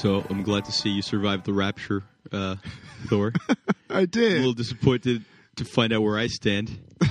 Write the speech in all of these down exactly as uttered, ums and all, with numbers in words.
So I'm glad to see you survived the rapture, uh, Thor. I did. A little disappointed to find out where I stand.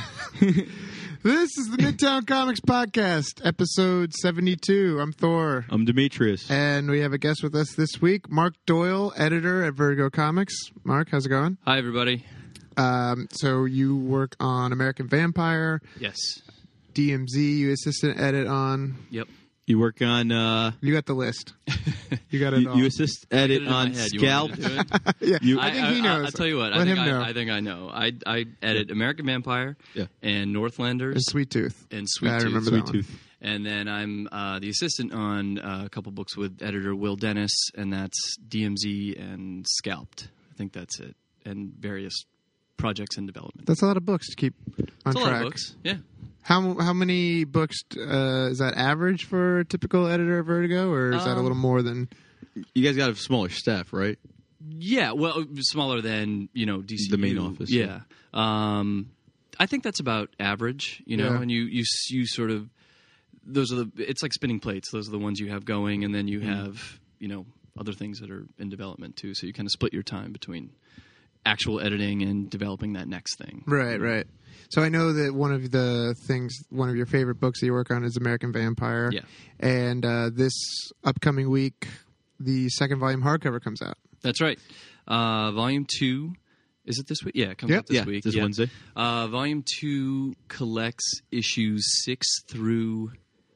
This is the Midtown Comics Podcast, episode seventy-two. I'm Thor. I'm Demetrius. And we have a guest with us this week, Mark Doyle, editor at Vertigo Comics. Mark, how's it going? Hi, everybody. Um, so you work on American Vampire. Yes. D M Z, you assistant edit on. Yep. You work on... Uh, you got the list. You got it you, all. you assist edit it on Scalp. yeah, You- I think I, he knows. I, I'll tell you what. Let I think him I, know. I think I know. I I edit American Vampire Yeah. and Northlanders And Sweet Tooth. and Sweet I Tooth. remember Sweet that one. Tooth. And then I'm uh, the assistant on uh, a couple books with editor Will Dennis, and that's D M Z and Scalped. I think that's it. And various projects in development. That's a lot of books to keep on It's a track. lot of books. Yeah. How how many books uh, is that average for a typical editor at Vertigo, or is that a Um, little more than? You guys got a smaller staff, right? Yeah, well, smaller than, you know, D C U. The main office, Yeah. Um, I think that's about average, you know, Yeah. and you, you you sort of, those are the, it's like spinning plates. Those are the ones you have going, and then you have, you know, other things that are in development too. So you kind of split your time between actual editing and developing that next thing. Right, right. So I know that one of the things, one of your favorite books that you work on is American Vampire. Yeah. And uh, this upcoming week, the second volume hardcover comes out. That's right. Uh, volume two, is it this week? Yeah, it comes Yep. out this Yeah, week. this yeah. Wednesday. Uh, volume two collects issues six through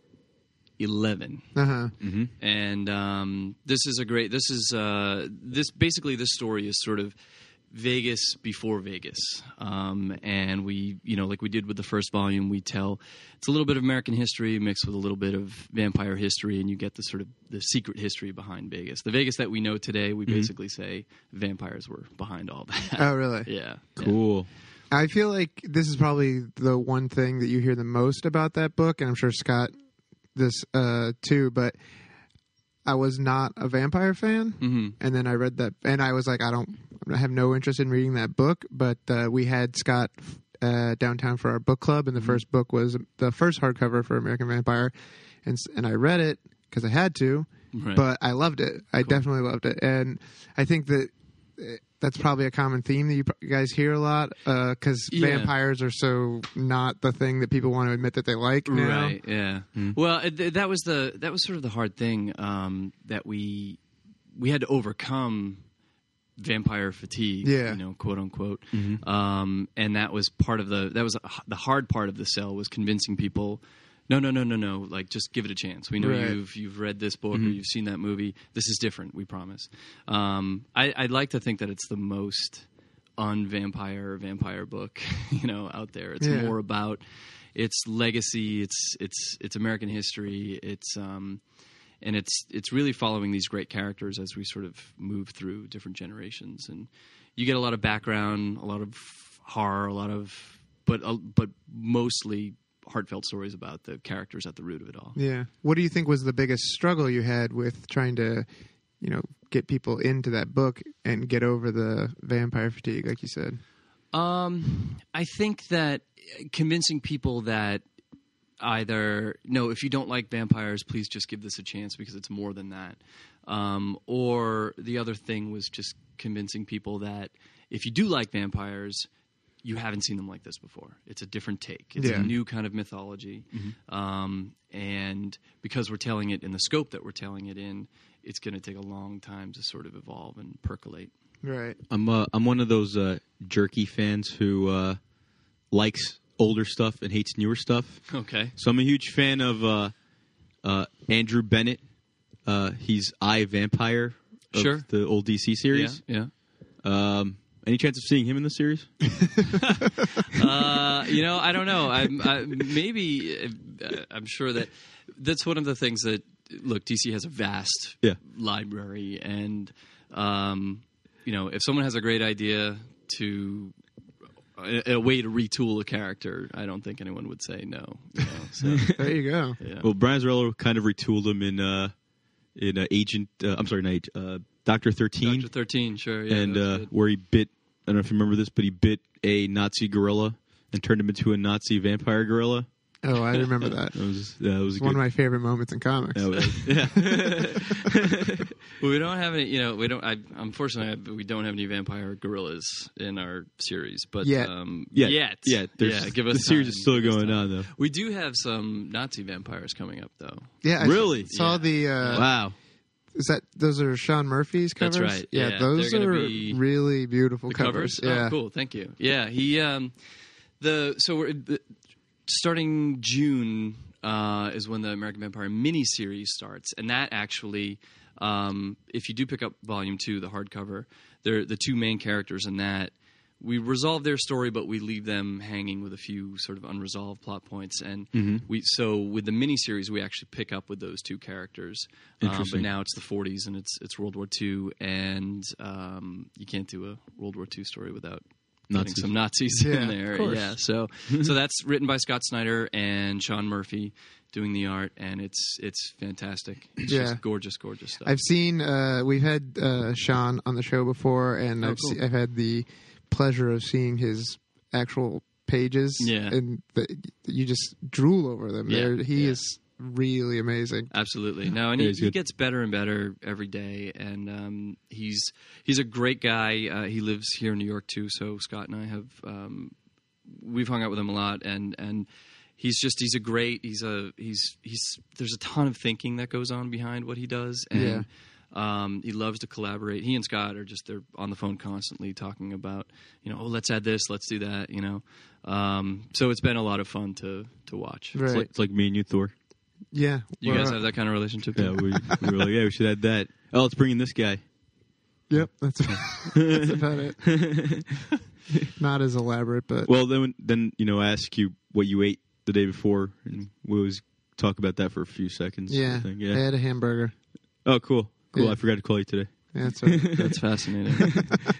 eleven. Uh huh. Mm-hmm. And um, this is a great. This is uh, this basically this story is sort of Vegas before Vegas, um, and we, you know, like we did with the first volume, we tell it's a little bit of American history mixed with a little bit of vampire history, and you get the sort of the secret history behind Vegas. The Vegas that we know today, we basically say vampires were behind all that. Oh, really? Yeah, yeah. Cool. I feel like this is probably the one thing that you hear the most about that book, and I'm sure Scott this uh, too. But I was not a vampire fan, Mm-hmm. and then I read that, and I was like, I don't, I have no interest in reading that book. But uh, we had Scott uh, downtown for our book club, and the first book was the first hardcover for American Vampire, and s- and I read it because I had to, Right. but I loved it. I definitely loved it, and I think that uh, that's probably a common theme that you p- guys hear a lot because Yeah. vampires are so not the thing that people want to admit that they like now. Right. Yeah. Well, it, th- that was the that was sort of the hard thing um, that we we had to overcome vampire fatigue. Yeah. You know, quote unquote. Um, and that was part of the that was the hard part of the sell was convincing people. No, no, no, no, no. Like, just give it a chance. We know Right. you've you've read this book or you've seen that movie. This is different. We promise. Um, I, I'd like to think that it's the most un-vampire vampire book, you know, out there. It's Yeah. more about its legacy, its its its American history, its um, and it's it's really following these great characters as we sort of move through different generations, and you get a lot of background, a lot of horror, a lot of but uh, but mostly heartfelt stories about the characters at the root of it all. Yeah. What do you think was the biggest struggle you had with trying to, you know, get people into that book and get over the vampire fatigue, like you said? Um, I think that convincing people that either no, if you don't like vampires, please just give this a chance because it's more than that. Um, or the other thing was just convincing people that if you do like vampires, you haven't seen them like this before. It's a different take. It's Yeah. a new kind of mythology. Um, and because we're telling it in the scope that we're telling it in, it's going to take a long time to sort of evolve and percolate. Right. I'm uh, I'm one of those uh, jerky fans who uh, likes older stuff and hates newer stuff. Okay. So I'm a huge fan of uh, uh, Andrew Bennett. Uh, he's I, Vampire of Sure. the old D C series. Yeah. Um, any chance of seeing him in the series? Uh, you know, I don't know. I'm I, maybe uh, I'm sure that that's one of the things that look. D C has a vast Yeah. library, and um, you know, if someone has a great idea to a, a way to retool a character, I don't think anyone would say no. You know, so, There you go. yeah. Well, Brian Azzarello kind of retooled him in uh, in uh, Agent. Uh, I'm sorry, not Agent, uh, Doctor thirteen, Doctor thirteen, sure, yeah, and that was uh, good. where he bit. I don't know if you remember this, but he bit a Nazi gorilla and turned him into a Nazi vampire gorilla. Oh, I remember that. That was yeah, that was It's good. one of my favorite moments in comics. That was- yeah. Well, we don't have any, you know, we don't. I, unfortunately, I, we don't have any vampire gorillas in our series, but Yet. um, Yeah, yet, yeah. there's- yeah. Give us the series time, is still give us going time. on though. We do have some Nazi vampires coming up, though. Yeah, I Really? saw Yeah. the. Uh, Wow. Is that those are Sean Murphy's covers? That's right, Yeah, yeah. those They're gonna are be really beautiful The covers. covers? Yeah, Oh, cool. Thank you. Yeah, he um, the so we're the, starting June uh, is when the American Vampire miniseries starts, and that actually, um, if you do pick up Volume Two, the hardcover, they're the two main characters in that. We resolve their story, but we leave them hanging with a few sort of unresolved plot points. And we so with the miniseries, we actually pick up with those two characters. Um, but Interesting. now it's the forties and it's it's World War Two, and um, you can't do a World War Two story without getting Nazis. some Nazis Yeah, in there. of course. Yeah, so so that's written by Scott Snyder and Sean Murphy doing the art, and it's it's fantastic. It's Yeah. just gorgeous, gorgeous stuff. I've seen. Uh, we've had uh, Sean on the show before, and Oh, I've cool. se- I've had the pleasure of seeing his actual pages. Yeah. and the, you just drool over them. Yeah, They're- he yeah. is really amazing. Absolutely. No, and Yeah, he, he's he good. gets better and better every day. And um, he's he's a great guy. Uh, he lives here in New York too. So Scott and I have um, we've hung out with him a lot, and and he's just he's a great he's a he's he's there's a ton of thinking that goes on behind what he does, and Yeah. um, he loves to collaborate. He and Scott are just they're on the phone constantly talking about you know oh let's add this, let's do that, you know. Um, so it's been a lot of fun to to watch. Right. It's like, it's like me and you, Thor. Yeah, You Well, guys have that kind of relationship Yeah, too? we, we were like, yeah, we should add that. Oh, let's bring in this guy. Yep, that's that's about it. Not as elaborate, but Well, then, then you know, I ask you what you ate the day before, and we always talk about that for a few seconds. I yeah, think. I yeah. had a hamburger. Oh, cool, cool. Yeah. I forgot to call you today. Yeah, that's right. That's fascinating.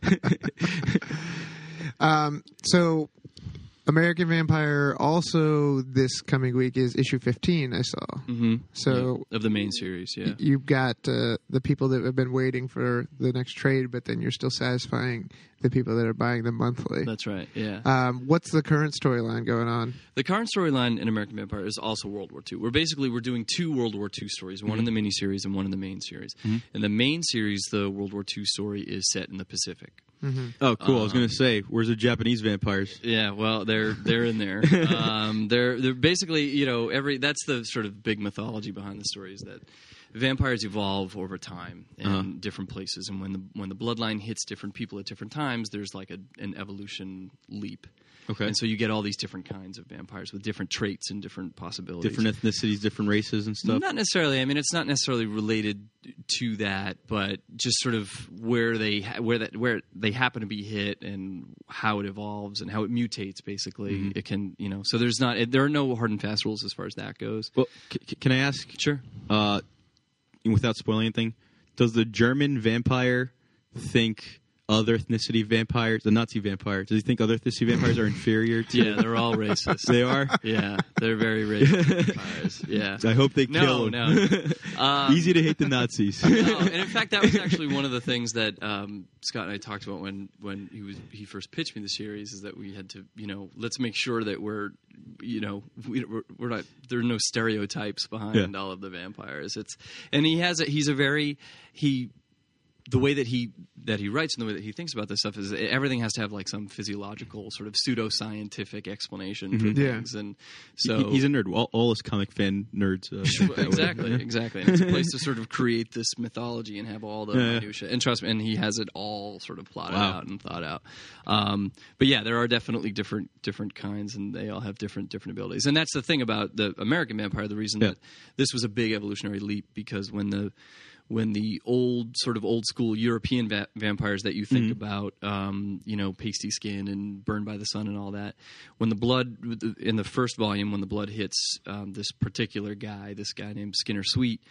Um, so, American Vampire also this coming week is issue fifteen, I saw. Mm-hmm. So, of the main series, yeah. you've got uh, the people that have been waiting for the next trade, but then you're still satisfying the people that are buying them monthly. That's right, yeah. Um, what's the current storyline going on? The current storyline in American Vampire is also World War Two. We're basically we're doing two World War Two stories, one in the miniseries and one in the main series. In the main series, the World War Two story is set in the Pacific. Oh, cool. I was Um, going to say, where's the Japanese vampires? Yeah, well, they're they're in there. Um, they're they're basically you know every that's the sort of big mythology behind the story is that vampires evolve over time in Uh-huh. different places, and when the when the bloodline hits different people at different times, there's like a, an evolution leap. Okay. And so you get all these different kinds of vampires with different traits and different possibilities. Different ethnicities, different races and stuff. Not necessarily. I mean, it's not necessarily related to that, but just sort of where they ha- where that where they happen to be hit and how it evolves and how it mutates. Basically, Mm-hmm. it can you know. So there's not there are no hard and fast rules as far as that goes. Well, c- c- can I ask, Sure. uh, without spoiling anything, does the German vampire think other ethnicity vampires, the Nazi vampire, does he think other ethnicity vampires are inferior to? Yeah, they're all racist. They are? Yeah, they're very racist vampires. Yeah. I hope they kill No, him. no. Um, Easy to hate the Nazis. No, and in fact, that was actually one of the things that um, Scott and I talked about when, when he was he first pitched me the series. Is that we had to, you know, let's make sure that we're, you know, we, we're, we're not there are no stereotypes behind Yeah. all of the vampires. It's and he has a, he's a very he. The way that he that he writes and the way that he thinks about this stuff is everything has to have like some physiological sort of pseudoscientific explanation for Yeah. things, and He- so he's a nerd. All, all us comic fan nerds. Uh, think that way. exactly, exactly. And it's a place to sort of create this mythology and have all the Yeah, yeah. minutia. And trust me, and he has it all sort of plotted Wow. out and thought out. Um, but yeah, there are definitely different different kinds, and they all have different different abilities. And that's the thing about the American vampire. The reason Yeah. that this was a big evolutionary leap because when the when the old sort of old school European va- vampires that you think Mm-hmm. about, um, you know, pasty skin and burned by the sun and all that, when the blood in the first volume, when the blood hits um, this particular guy, this guy named Skinner Sweet,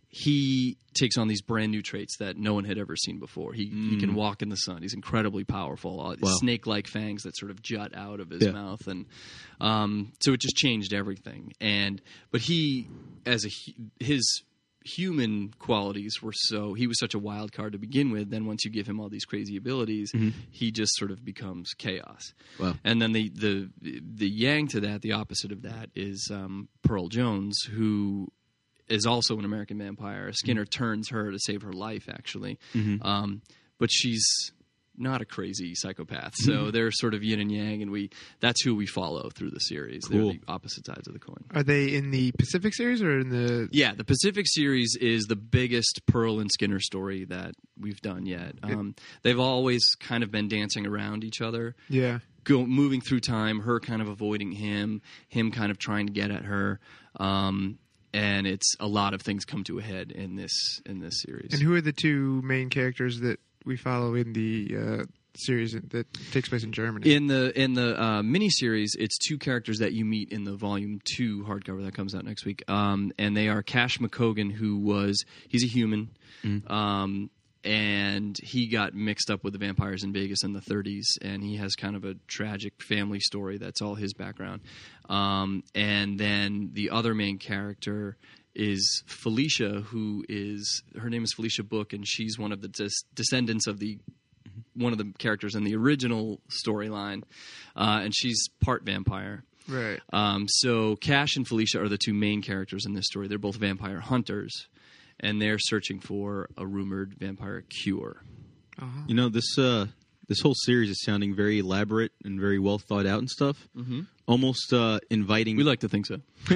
he takes on these brand new traits that no one had ever seen before. He he can walk in the sun. He's incredibly powerful. Uh, Mm. Wow. Snake-like fangs that sort of jut out of his Yeah. mouth, and um, so it just changed everything. And but he, as a he- his human qualities were so he was such a wild card to begin with. Then once you give him all these crazy abilities, mm-hmm. he just sort of becomes chaos. Wow. And then the the the yang to that, the opposite of that, is um, Pearl Jones, who is also an American vampire. Skinner mm-hmm. turns her to save her life, actually, mm-hmm. um, but she's not a crazy psychopath. So mm-hmm. they're sort of yin and yang, and we that's who we follow through the series. Cool. They're the opposite sides of the coin. Are they in the Pacific series or in the... Yeah, the Pacific series is the biggest Pearl and Skinner story that we've done yet. Um, they've always kind of been dancing around each other. Yeah. Go, moving through time, her kind of avoiding him, him kind of trying to get at her. Um, and it's a lot of things come to a head in this in this series. And who are the two main characters that we follow in the uh, series that takes place in Germany? In the in the uh, miniseries, it's two characters that you meet in the volume two hardcover that comes out next week, um, and they are Cash McCogan, who was he's a human, mm. um, and he got mixed up with the vampires in Vegas in the thirties, and he has kind of a tragic family story. That's all his background, um, and then the other main character is Felicia, who is her name is Felicia Book, and she's one of the des- descendants of the one of the characters in the original storyline, uh, and she's part vampire. Right. Um, so Cash and Felicia are the two main characters in this story. They're both vampire hunters, and they're searching for a rumored vampire cure. Uh-huh. You know, this uh, this whole series is sounding very elaborate and very well thought out and stuff. Mm-hmm. Almost uh, inviting. We like to think so.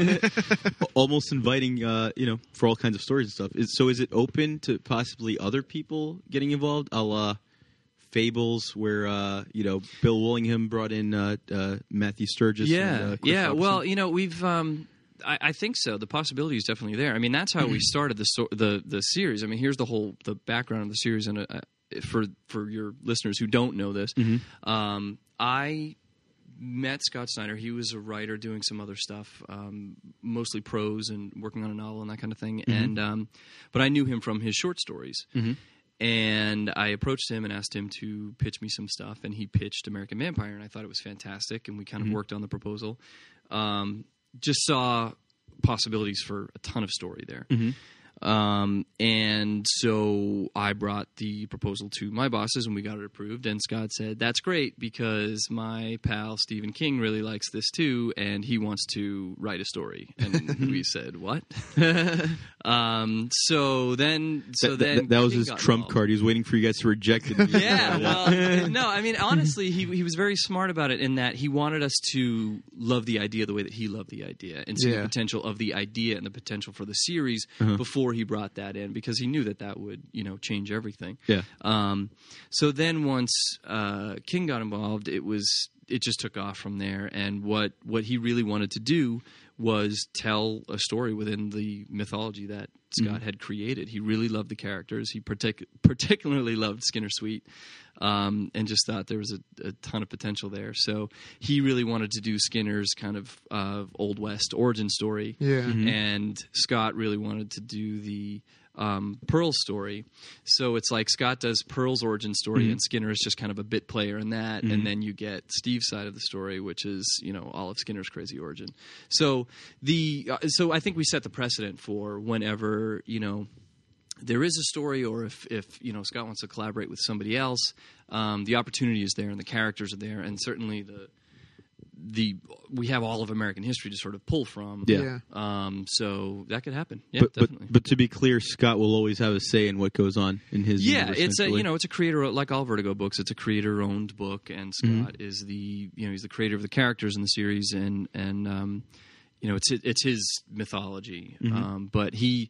Almost inviting, uh, you know, for all kinds of stories and stuff. Is, so is it open to possibly other people getting involved? A la Fables, where uh, you know Bill Willingham brought in uh, uh, Matthew Sturgis. Yeah, and, uh, Chris yeah. Robertson. Well, you know, we've. Um, I, I think so. The possibility is definitely there. I mean, that's how we started the so- the the series. I mean, here's the whole the background of the series, and uh, for for your listeners who don't know this, mm-hmm. um, I met Scott Snyder. He was a writer doing some other stuff, um, mostly prose and working on a novel and that kind of thing. Mm-hmm. And um, but I knew him from his short stories. Mm-hmm. And I approached him and asked him to pitch me some stuff, and he pitched American Vampire, and I thought it was fantastic, and we kind of mm-hmm. worked on the proposal. Um, just saw possibilities for a ton of story there. Mm-hmm. Um, and so I brought the proposal to my bosses, and we got it approved, and Scott said, that's great, because my pal Stephen King really likes this too, and he wants to write a story. And we said, what? um, so then, so that, then that, that was King his got trump involved. card. He was waiting for you guys to reject it. Yeah, well, no, I mean, honestly, he he was very smart about it in that he wanted us to love the idea the way that he loved the idea, and see yeah. the potential of the idea and the potential for the series uh-huh. before he brought that in, because he knew that that would, you know, change everything. Yeah. Um, so then once uh, King got involved, it was it just took off from there. And what what he really wanted to do was tell a story within the mythology that Scott mm-hmm. had created. He really loved the characters. He partic- particularly loved Skinner Sweet, um, and just thought there was a, a ton of potential there. So he really wanted to do Skinner's kind of uh, Old West origin story. Yeah. Mm-hmm. And Scott really wanted to do the um, Pearl story. So it's like Scott does Pearl's origin story, mm-hmm. and Skinner is just kind of a bit player in that. Mm-hmm. And then you get Steve's side of the story, which is, you know, all of Skinner's crazy origin. So the uh, so I think we set the precedent for whenever, you know, there is a story, or if, if you know Scott wants to collaborate with somebody else, um, the opportunity is there, and the characters are there, and certainly the the we have all of American history to sort of pull from. Yeah. Um, so that could happen. Yeah, but, definitely. But, but to be clear, Scott will always have a say in what goes on in his. Yeah, universe, it's a you know it's a creator, like all Vertigo books. It's a creator-owned book, and Scott mm-hmm. is the you know he's the creator of the characters in the series, and and um, you know it's it's his mythology. Mm-hmm. Um, but he.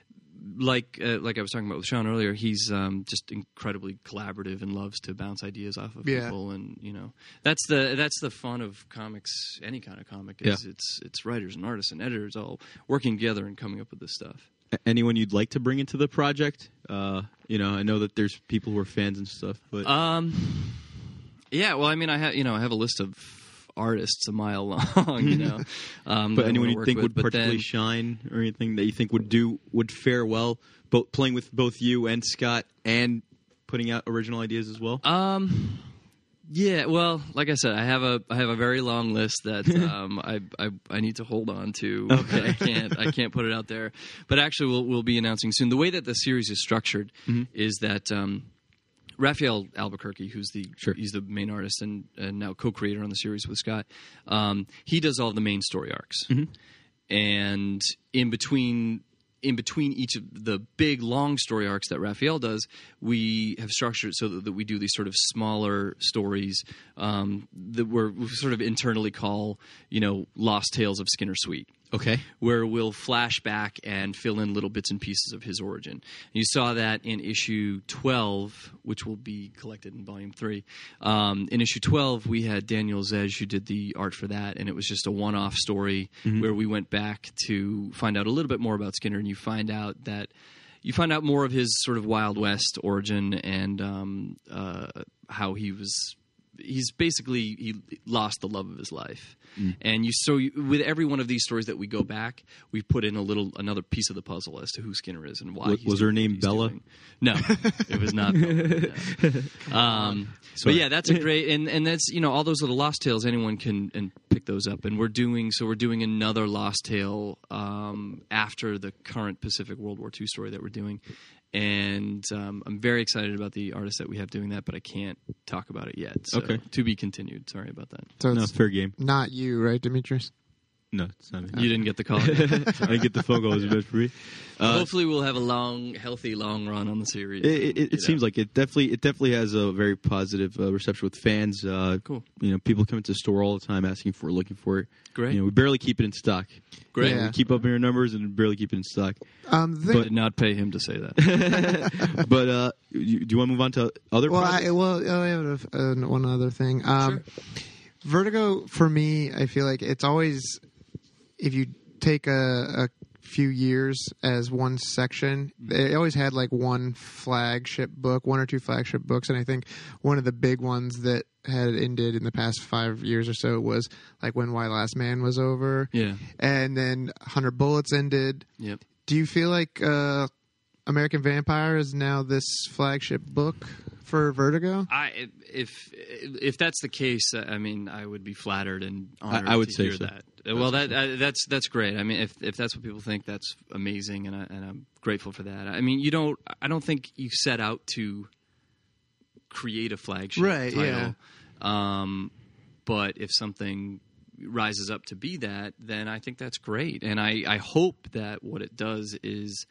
Like uh, like I was talking about with Sean earlier, he's um, just incredibly collaborative and loves to bounce ideas off of yeah. people, and you know that's the that's the fun of comics. Any kind of comic is yeah. it's it's writers and artists and editors all working together and coming up with this stuff. Anyone you'd like to bring into the project? Uh, you know, I know that there's people who are fans and stuff, but um, yeah. Well, I mean, I have you know I have a list of artists a mile long, you know. Um, but anyone you think with, would but particularly then, shine, or anything that you think would do would fare well, both playing with both you and Scott, and putting out original ideas as well. Um, Yeah, well, like I said, I have a I have a very long list that um, I, I I need to hold on to. Okay. I can't I can't put it out there. But actually, we'll we'll be announcing soon. The way that the series is structured Mm-hmm. is that um, Raphael Albuquerque, who's the Sure. he's the main artist and, and now co-creator on the series with Scott, um, he does all the main story arcs, Mm-hmm. and in between. In between each of the big, long story arcs that Raphael does, we have structured it so that, that we do these sort of smaller stories um, that we're, we sort of internally call, you know, Lost Tales of Skinner Sweet. Okay. Where we'll flash back and fill in little bits and pieces of his origin. You saw that in issue twelve, which will be collected in volume three. Um, in issue twelve, we had Daniel Zej who did the art for that, and it was just a one-off story Mm-hmm. where we went back to find out a little bit more about Skinner, and you find out that you find out more of his sort of Wild West origin and um, uh, how he was. He's basically he lost the love of his life, Mm. and you so you, with every one of these stories that we go back, we put in a little another piece of the puzzle as to who Skinner is and why. Was- he's was doing her name what he's Bella? doing. No, it was not. Bella, no. Um, but Sorry. yeah, that's a great and and that's you know all those little Lost Tales. Anyone can and pick those up, and we're doing so we're doing another Lost Tale um, after the current Pacific World War Two story that we're doing. And um, I'm very excited about the artist that we have doing that, but I can't talk about it yet. So, Okay. to be continued. Sorry about that. So No, it's fair game. not you, right, Demetrius? No, it's not me. You didn't get the call. I didn't get the phone call. It was meant for me. Uh, Hopefully, we'll have a long, healthy, long run on the series. It, it, it You seems know. like it definitely it definitely has a very positive uh, reception with fans. Uh, Cool. You know, people come into the store all the time asking for it, looking for it. Great. You know, we barely keep it in stock. Great. Yeah. We keep up in our numbers and barely keep it in stock. Um, the I thing, did not pay him to say that. But uh, you, do you want to move on to other? well, projects? I, well, I have uh, one other thing. Um, Vertigo, for me, I feel like it's always, if you take a, a few years as one section, they always had like one flagship book, one or two flagship books, and I think one of the big ones that had ended in the past five years or so was like when Why Last Man was over, Yeah. and then one hundred Bullets ended. Yep. Do you feel like uh, American Vampire is now this flagship book for Vertigo? I if if that's the case, I mean, I would be flattered and honored I- I would to say hear so. that. Well, that I, that's that's great. I mean, if if that's what people think, that's amazing, and I, and I'm grateful for that. I mean, you don't. I don't think you set out to create a flagship Right, title. yeah. Um, but if something rises up to be that, then I think that's great, and I, I hope that what it does is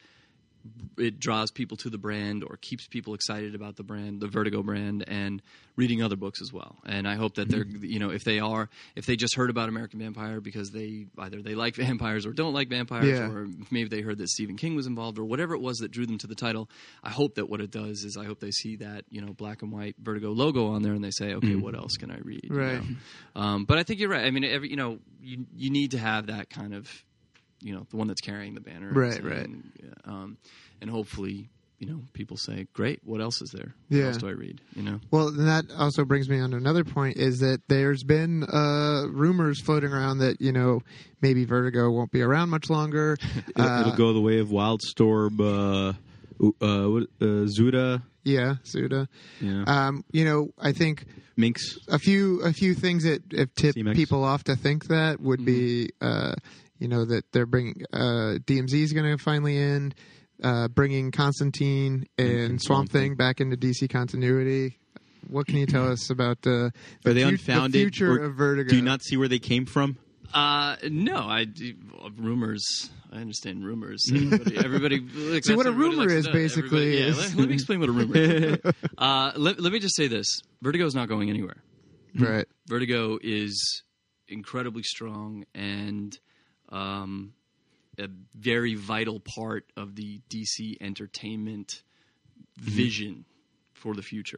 it draws people to the brand or keeps people excited about the brand, the Vertigo brand, and reading other books as well. And I hope that they're, you know, if they are, if they just heard about American Vampire because they either they like vampires or don't like vampires, Yeah. or maybe they heard that Stephen King was involved or whatever it was that drew them to the title. I hope that what it does is I hope they see that, you know, black and white Vertigo logo on there and they say, okay, what else can I read? you Right. know? Um, but I think you're right. I mean, every, you know, you you need to have that kind of, you know, the one that's carrying the banner. Right, and, right. yeah, um, and hopefully, you know, people say, great, what else is there? Yeah. What else do I read? You know? Well, then that also brings me on to another point, is that there's been uh, rumors floating around that, you know, maybe Vertigo won't be around much longer. It'll, Uh, it'll go the way of Wildstorm, uh, uh, what, uh, Zuda, Yeah, Suda. yeah, Um, you know, I think Minx. a few a few things that have tipped C M X. people off to think that would be, uh, you know, that they're bringing uh, D M Z is going to finally end, uh, bringing Constantine and, And Swamp Swamp Thing Thing. back into D C continuity. What can you tell us about the, the, Are they fu- unfounded? the future or of Vertigo? Do you not see where they came from? Uh, no, I do- rumors. I understand rumors. Everybody, everybody like, See, that's what a everybody rumor likes is to know. basically Everybody- yeah, is- let, let me explain what a rumor is. uh, let, let me just say this: Vertigo is not going anywhere. Right. Vertigo is incredibly strong and um, a very vital part of the D C entertainment vision for the future.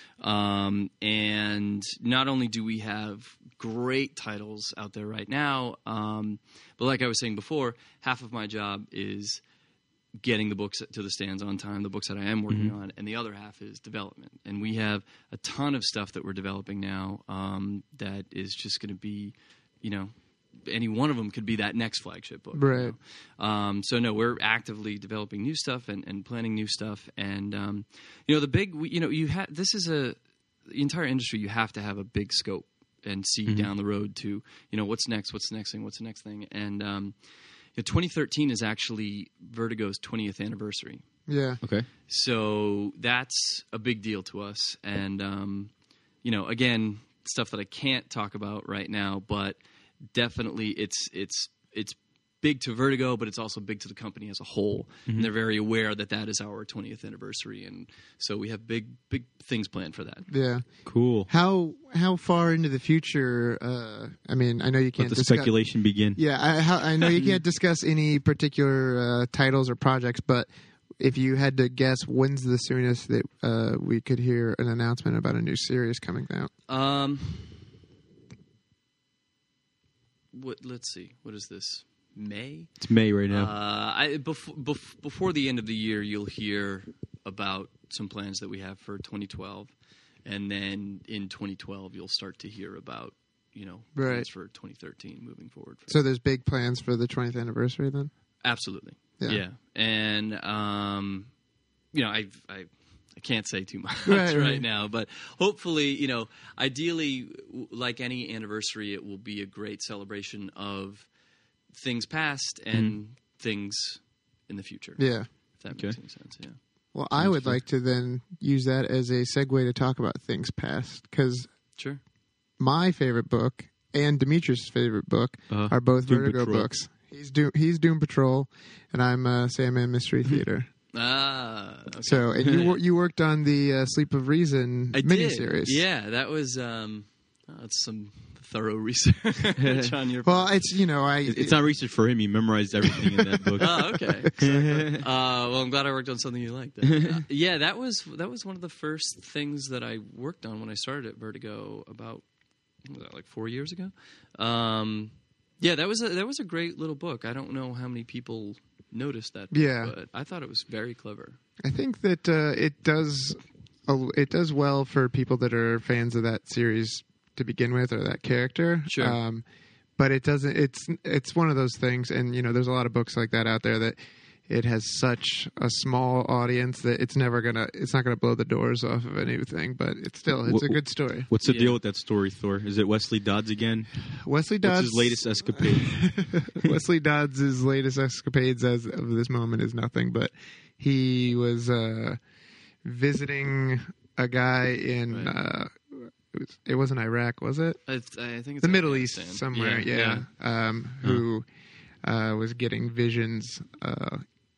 Um, and not only do we have great titles out there right now, um, but like I was saying before, half of my job is getting the books to the stands on time, the books that I am working on, and the other half is development. And we have a ton of stuff that we're developing now um, that is just going to be, you know, any one of them could be that next flagship book. you Right. know? Um, so, no, we're actively developing new stuff and, and planning new stuff. And, um, you know, the big, we- you know, you had, this is a, the entire industry, you have to have a big scope and see Mm-hmm. down the road to, you know, what's next, what's the next thing, what's the next thing. And um, you know, twenty thirteen is actually Vertigo's twentieth anniversary. Yeah. Okay. So that's a big deal to us. And, um, you know, again, stuff that I can't talk about right now, but definitely it's it's it's big to Vertigo, but it's also big to the company as a whole. Mm-hmm. And they're very aware that that is our twentieth anniversary. And so we have big, big things planned for that. Yeah. Cool. How how far into the future? Uh, I mean, I know you Let can't the discuss. speculation begin. Yeah, I, how, I know you can't discuss any particular uh, titles or projects, but if you had to guess, when's the soonest that uh, we could hear an announcement about a new series coming out? Um, what? Let's see. What is this? May? It's May right now. Uh, I, bef- bef- before the end of the year, you'll hear about some plans that we have for twenty twelve, and then in twenty twelve, you'll start to hear about, you know, Right. plans for twenty thirteen moving forward. So there's big plans for the twentieth anniversary then? Absolutely, Yeah. yeah, and um, you know, I I I can't say too much Right, right, right. now, but hopefully, you know, ideally, w- like any anniversary, it will be a great celebration of things past and things in the future. Yeah. If that Okay. makes any sense, yeah. Well, I would like to then use that as a segue to talk about things past, because Sure. my favorite book and Demetrius' favorite book Uh-huh. are both Doom Vertigo Patrol. books. He's Doom, he's Doom Patrol, and I'm uh, Sandman Mystery Theater. Ah, okay. So, and you wor- you worked on the uh, Sleep of Reason I miniseries. did. Yeah, that was um, oh, that's some thorough research on your. Well, it's you know I It's not research for him. He memorized everything in that book. Oh, okay. uh, well, I'm glad I worked on something you liked. Then. Uh, yeah, that was that was one of the first things that I worked on when I started at Vertigo about what was that, like four years ago. Um, yeah, that was a, that was a great little book. I don't know how many people noticed that. Book, Yeah. but I thought it was very clever. I think that uh, it does a- it does well for people that are fans of that series to begin with, or that character. Sure. Um, but it doesn't. It's it's one of those things, and you know, there's a lot of books like that out there that it has such a small audience that it's never gonna. It's not gonna blow the doors off of anything. But it's still it's a good story. What's the Yeah. deal with that story, Thor? Is it Wesley Dodds again? Wesley What's Dodds. his latest escapade? Wesley Dodds' latest escapades as of this moment is nothing, but he was uh, visiting a guy in Right. uh, it, was, it wasn't Iraq, was it? I, I think it's The Middle East Afghanistan. somewhere, yeah. Um, who uh, was getting visions, uh,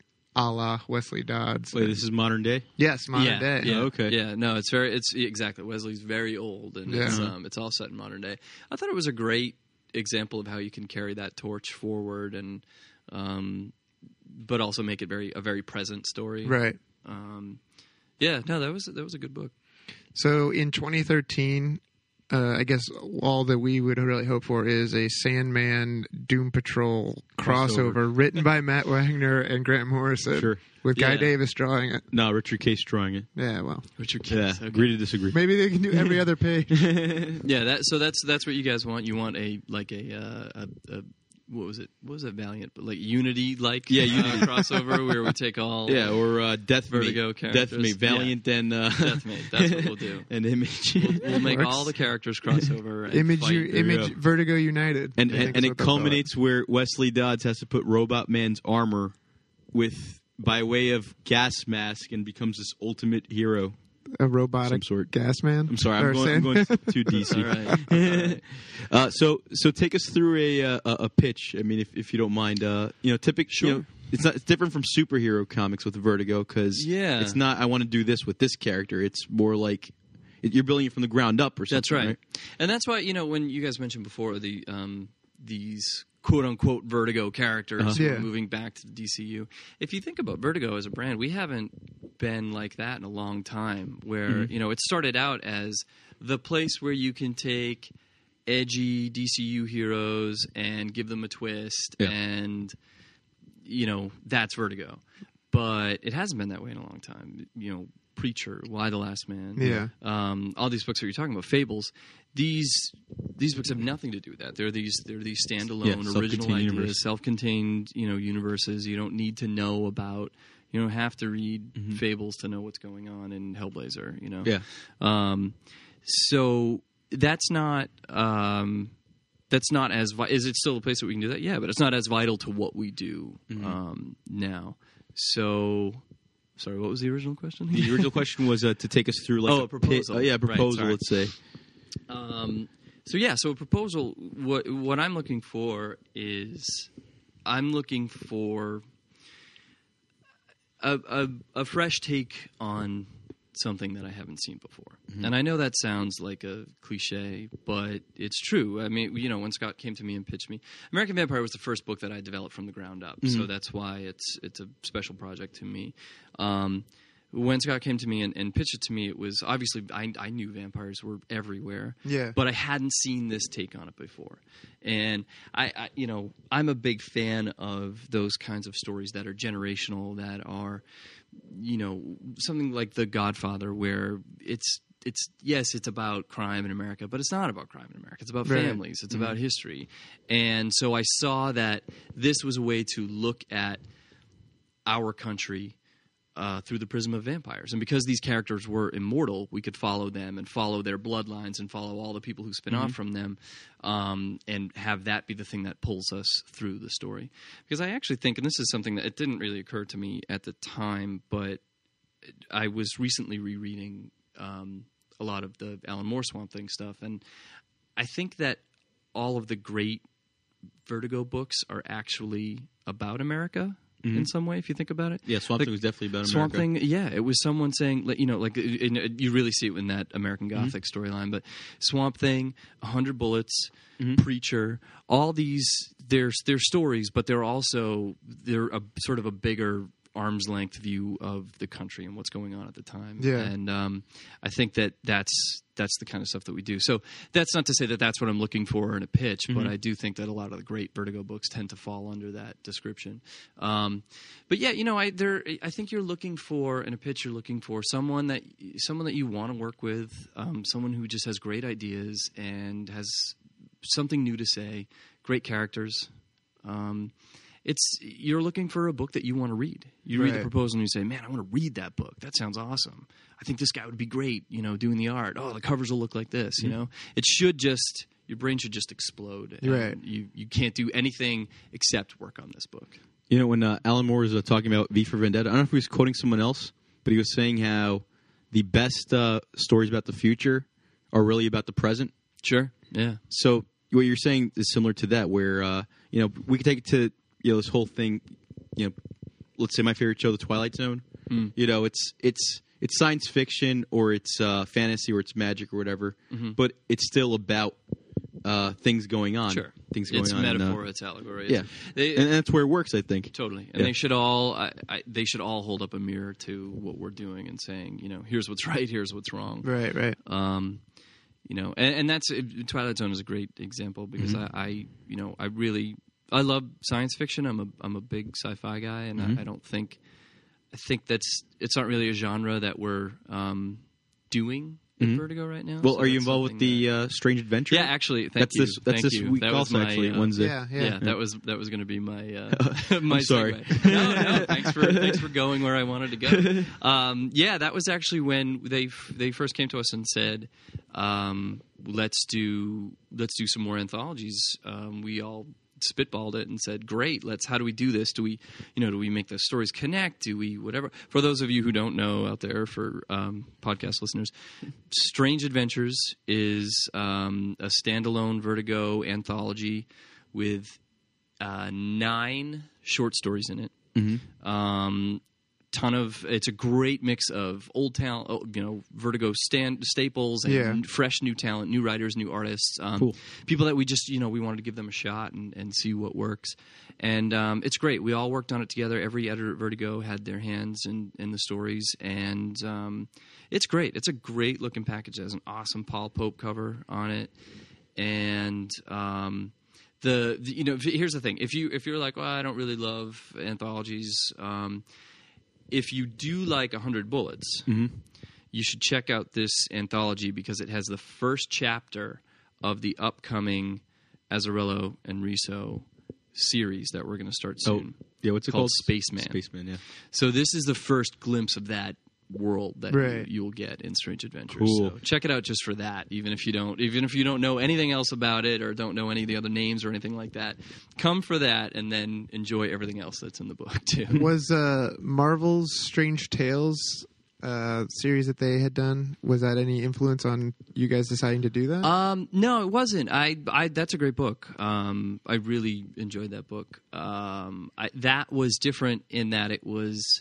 a la Wesley Dodds. Wait, this is modern day? yes, modern yeah, day. Yeah, Oh, okay. Yeah, no, it's very, it's exactly. Wesley's very old, and it's, Yeah. um, it's all set in modern day. I thought it was a great example of how you can carry that torch forward, and um, but also make it very a very present story. Right. Um, yeah, no, that was that was a good book. So in twenty thirteen, uh, I guess all that we would really hope for is a Sandman Doom Patrol crossover, Crossover. written by Matt Wagner and Grant Morrison, Sure. with Guy Yeah. Davis drawing it. No, Richard Case drawing it. Yeah, well, Richard Yeah, Case. okay. agree to disagree. maybe they can do every other page. Yeah, that so that's that's what you guys want. You want a like a uh, a, a what was it? What was it? Valiant, but like Unity, like Yeah, uh, Unity. crossover where we take all Yeah, or uh, Death Vertigo Mate. characters. Death Mate, Valiant, and uh, Deathmate. That's what we'll do. and Image. We'll, we'll make Works. all the characters crossover. And Image, fight. U- Image, go. Vertigo United, and I think and, is and what it they'll call culminates where Wesley Dodds has to put Robot Man's armor with by way of gas mask and becomes this ultimate hero. a robotic some sort. gas man. I'm sorry, I'm Or going, I'm Sand- going too D C. All right. All right. Uh, so so take us through a uh, a, a pitch. I mean, if if you don't mind, uh, you know, typical. Sure. You know, it's not. It's different from superhero comics with Vertigo because Yeah. it's not. I want to do this with this character. It's more like it, you're building it from the ground up or something. That's right. And that's why, you know, when you guys mentioned before the um, these quote unquote Vertigo characters Uh-huh. who are Yeah. moving back to the D C U. If you think about Vertigo as a brand, we haven't been like that in a long time where, Mm-hmm. you know, it started out as the place where you can take edgy D C U heroes and give them a twist Yeah. and, you know, that's Vertigo. But it hasn't been that way in a long time. You know, Preacher, Why the Last Man, Yeah. um, all these books that you're talking about, Fables. These these books have nothing to do with that. They're these they're these standalone Yeah, original self-contained ideas, universe. self-contained you know universes. You don't need to know about. You don't have to read Mm-hmm. Fables to know what's going on in Hellblazer. You know. Yeah. Um, so that's not um, that's not as vi- is it still a place that we can do that? Yeah, but it's not as vital to what we do Mm-hmm. um, now. So, sorry, what was the original question? The original question was uh, to take us through like Oh, a a proposal. Pit, uh, yeah, a Right, proposal. sorry. let's say. Um, so yeah, so a proposal. What what I'm looking for is I'm looking for a a, a fresh take on something that I haven't seen before. Mm-hmm. And I know that sounds like a cliche, but it's true. I mean, you know, when Scott came to me and pitched me, American Vampire was the first book that I developed from the ground up. Mm-hmm. So that's why it's it's a special project to me. Um, when Scott came to me and, and pitched it to me, it was obviously I, I knew vampires were everywhere, Yeah. but I hadn't seen this take on it before. And I, I, you know, I'm a big fan of those kinds of stories that are generational, that are, you know, something like The Godfather, where it's it's yes, it's about crime in America, but it's not about crime in America. It's about Right. families. It's about history. And so I saw that this was a way to look at our country uh, through the prism of vampires. And because these characters were immortal, we could follow them and follow their bloodlines and follow all the people who spin off from them, um, and have that be the thing that pulls us through the story. Because I actually think, and this is something that it didn't really occur to me at the time, but I was recently rereading um, a lot of the Alan Moore Swamp Thing stuff, and I think that all of the great Vertigo books are actually about America in some way, if you think about it. Yeah, Swamp Like, Thing was definitely about Swamp America. Thing, yeah, it was someone saying, like, you know, like in, in, you really see it in that American Gothic storyline. But Swamp Thing, A Hundred Bullets, Preacher, all these they're they're stories, but they're also they're a sort of a bigger arm's length view of the country and what's going on at the time. Yeah. And um, I think that that's that's the kind of stuff that we do. So that's not to say that that's what I'm looking for in a pitch, but I do think that a lot of the great Vertigo books tend to fall under that description. Um, but yeah, you know, I there I think you're looking for in a pitch. You're looking for someone that someone that you want to work with, um, someone who just has great ideas and has something new to say, great characters. Um, It's you're looking for a book that you want to read. You read the Right. proposal and you say, "Man, I want to read that book. That sounds awesome. I think this guy would be great. You know, doing the art. Oh, the covers will look like this. You know, it should just your brain should just explode. And Right. You you can't do anything except work on this book. You know, when uh, Alan Moore was uh, talking about V for Vendetta, I don't know if he was quoting someone else, but he was saying how the best uh, stories about the future are really about the present. Sure. Yeah. So what you're saying is similar to that, where uh, you know we could take it to you know this whole thing. You know, let's say my favorite show, The Twilight Zone. Mm. You know, it's it's it's science fiction or it's uh, fantasy or it's magic or whatever, Mm-hmm. but it's still about uh, things going on. Sure. Things going It's on. and, uh, metaphor. It's allegory. yeah, It's, they, and that's where it works, I think. Totally, and Yeah. they should all I, I, they should all hold up a mirror to what we're doing and saying, you know, here's what's right, here's what's wrong. Right, right. Um, you know, and, and that's Twilight Zone is a great example because Mm-hmm. I, I, you know, I really I love science fiction. I'm a I'm a big sci-fi guy, and Mm-hmm. I, I don't think I think that's it's not really a genre that we're um, doing in Vertigo right now. Mm-hmm. Well, So are you that's involved with something the that- uh, Strange Adventure? yeah, actually, thank that's you. this. That's thank this you. week That was also. my, actually, uh, Wednesday. Yeah, yeah. Yeah, that was that was going to be my uh, my I'm sorry. segue. No, no, thanks for thanks for going where I wanted to go. Um, yeah, that was actually when they f- they first came to us and said, um, "Let's do let's do some more anthologies." Um, we all spitballed it and said, "Great, let's. How do we do this? Do we, you know, do we make the stories connect? Do we whatever?" For those of you who don't know out there, for um, podcast listeners, Strange Adventures is um, a standalone Vertigo anthology with uh, nine short stories in it. Mm-hmm. Um, ton of it's a great mix of old talent, oh, you know, Vertigo stand staples and Yeah. fresh new talent, new writers, new artists, um, Cool. people that we just you know we wanted to give them a shot and, and see what works. And um, it's great. We all worked on it together. Every editor at Vertigo had their hands in, in the stories, and um, it's great. It's a great looking package. It has an awesome Paul Pope cover on it, and um, the, the you know here's the thing: if you if you're like, well, I don't really love anthologies. Um, If you do like A Hundred Bullets, you should check out this anthology because it has the first chapter of the upcoming Azzarello and Riso series that we're going to start Oh, soon. yeah. What's it called called? Spaceman. Spaceman. Yeah. So this is the first glimpse of that world that Right. you, you'll get in Strange Adventures. Cool. So check it out just for that. Even if you don't, even if you don't know anything else about it or don't know any of the other names or anything like that, come for that and then enjoy everything else that's in the book too. Was uh, Marvel's Strange Tales uh, series that they had done, was that any influence on you guys deciding to do that? Um, no, it wasn't. I, I, that's a great book. Um, I really enjoyed that book. Um, I, that was different in that it was.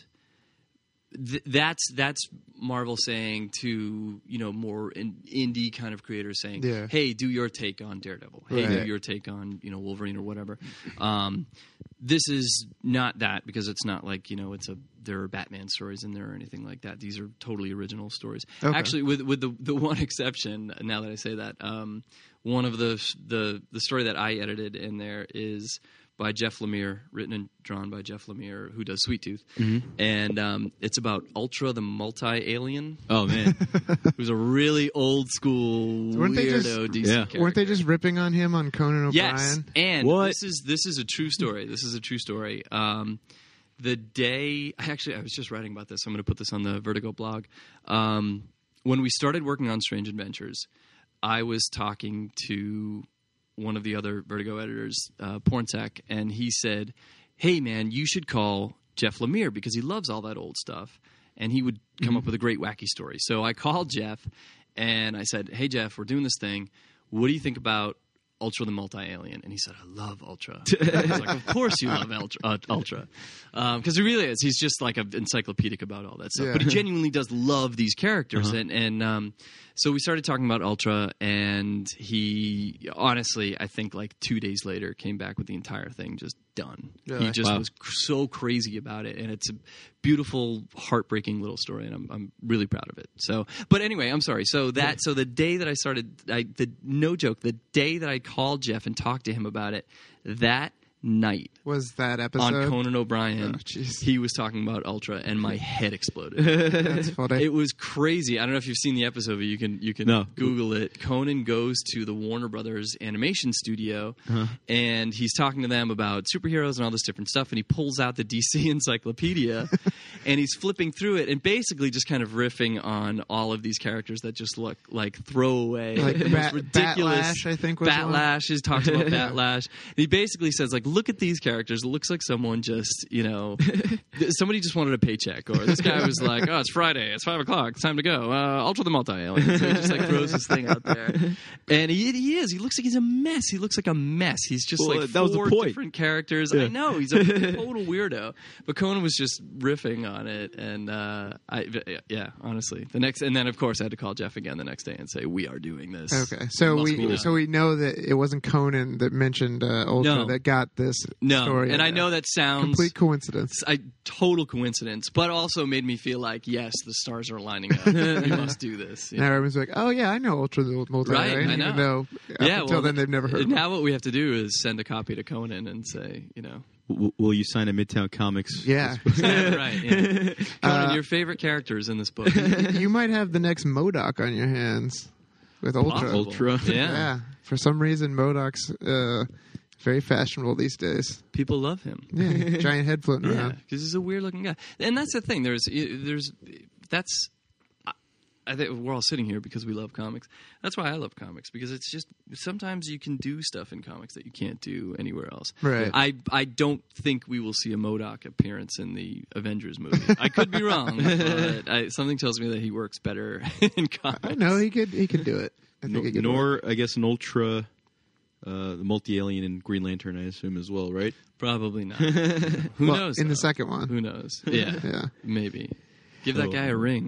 Th- that's that's Marvel saying to, you know, more in, indie kind of creators saying, Yeah. hey, do your take on Daredevil. Hey, do Right. your take on, you know, Wolverine or whatever. Um, this is not that, because it's not like, you know, it's a there are Batman stories in there or anything like that. These are totally original stories. Okay. Actually, with with the the one exception, now that I say that, um, one of the the the story that I edited in there is by Jeff Lemire, written and drawn by Jeff Lemire, who does Sweet Tooth. Mm-hmm. And um, it's about Ultra, the multi-alien, Oh man, who's a really old school Weren't they weirdo just- D C Yeah. character. Weren't they just ripping on him on Conan O'Brien? Yes, and What? this is this is a true story. This is a true story. Um, the day, actually, I was just writing about this. I'm going to put this on the Vertigo blog. Um, when we started working on Strange Adventures, I was talking to one of the other Vertigo editors, uh, Pornsak, and he said, hey, man, you should call Jeff Lemire because he loves all that old stuff, and he would come up with a great wacky story. So I called Jeff, and I said, hey, Jeff, we're doing this thing. What do you think about Ultra the Multi-Alien? And he said, I love Ultra. I was like, of course you love Ultra. Uh, Ultra. Um, 'cause he really is. He's just like an encyclopedic about all that stuff. Yeah. But he genuinely does love these characters. Uh-huh. And, and um, so we started talking about Ultra, and he, honestly, I think like two days later, came back with the entire thing just done. Really? He just Wow. was cr- so crazy about it. And it's a beautiful, heartbreaking little story, and I'm, I'm really proud of it. So, but anyway, I'm sorry. So that, so the day that I started, I, the no joke, the day that I called Jeff and talked to him about it, that night Was that episode? on Conan O'Brien, Oh, jeez. he was talking about Ultra, and my head exploded. That's funny. It was crazy. I don't know if you've seen the episode, but you can you can No. Google it. Conan goes to the Warner Brothers animation studio, Uh-huh. and he's talking to them about superheroes and all this different stuff. And he pulls out the D C encyclopedia, and he's flipping through it, and basically just kind of riffing on all of these characters that just look like throwaway, Like the Bat- most ridiculous. Batlash, I think, was one. Batlash. He talks about Batlash. And he basically says, like, look at these characters. It looks like someone just, you know, somebody just wanted a paycheck, or this guy was like, oh, it's Friday, it's five o'clock, it's time to go. Uh, Ultra the Multi-Alien. So he just like throws this thing out there, and he he is. He looks like he's a mess. He looks like a mess. He's just Well, like that was the four point. different characters. Yeah. I know he's a total weirdo, but Conan was just riffing on it, and uh, I yeah, honestly, the next, and then of course I had to call Jeff again the next day and say, we are doing this. Okay, so Must be we done. so we know that it wasn't Conan that mentioned uh, Ultra No. that got this No, story. and in I there. know that sounds complete coincidence. I total coincidence, but also made me feel like, yes, the stars are lining up. We must do this. you Now know? everyone's like, "Oh yeah, I know Ultra the Multi." Right, didn't I even know. know. Up Yeah, until well, then they've never heard. of Now it. what we have to do is send a copy to Conan and say, you know, W- will you sign a Midtown Comics? Yeah, right? Yeah. Conan, Uh, your favorite characters in this book? you might have the next MODOK on your hands with Ultra. Possible. Ultra. Yeah. Yeah, for some reason MODOK's uh, very fashionable these days. People love him. Yeah, giant head floating Yeah, around. because he's a weird looking guy, and that's the thing. There's, there's, that's. I- I think we're all sitting here because we love comics. That's why I love comics, because it's just sometimes you can do stuff in comics that you can't do anywhere else. Right. I I don't think we will see a MODOK appearance in the Avengers movie. I could be wrong, but I, something tells me that he works better in comics. I know he could. He could do it. I think No, he could. nor, I guess, an Ultra, uh, the multi-alien and Green Lantern, I assume, as well, right? Probably not. Who Well, knows? in the though? second one. Who knows? Yeah, Yeah, maybe. Give that Oh. guy a ring.